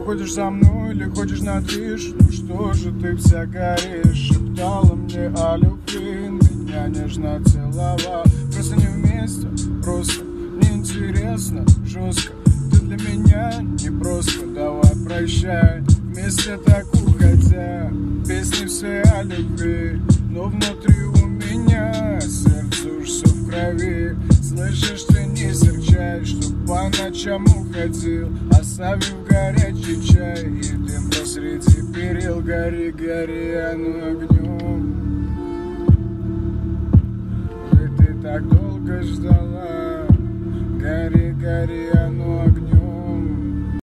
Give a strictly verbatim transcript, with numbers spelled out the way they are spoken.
ходишь за мной или ходишь на движ? Ну что же ты вся горишь? Шептала мне о любви, меня нежно целовала. Просто не вместе, просто неинтересно, жестко. Ты для меня не просто, давай прощай. Вместе так уходя, песни все о любви, но внутри у меня сердце уж все в крови. Слышишь, ты не серчай, что по ночам уходил, оставив горячий чай и дым посреди перил. Гори, гори, оно огнем, ведь ты так долго ждала. Гори, гори, оно огнем.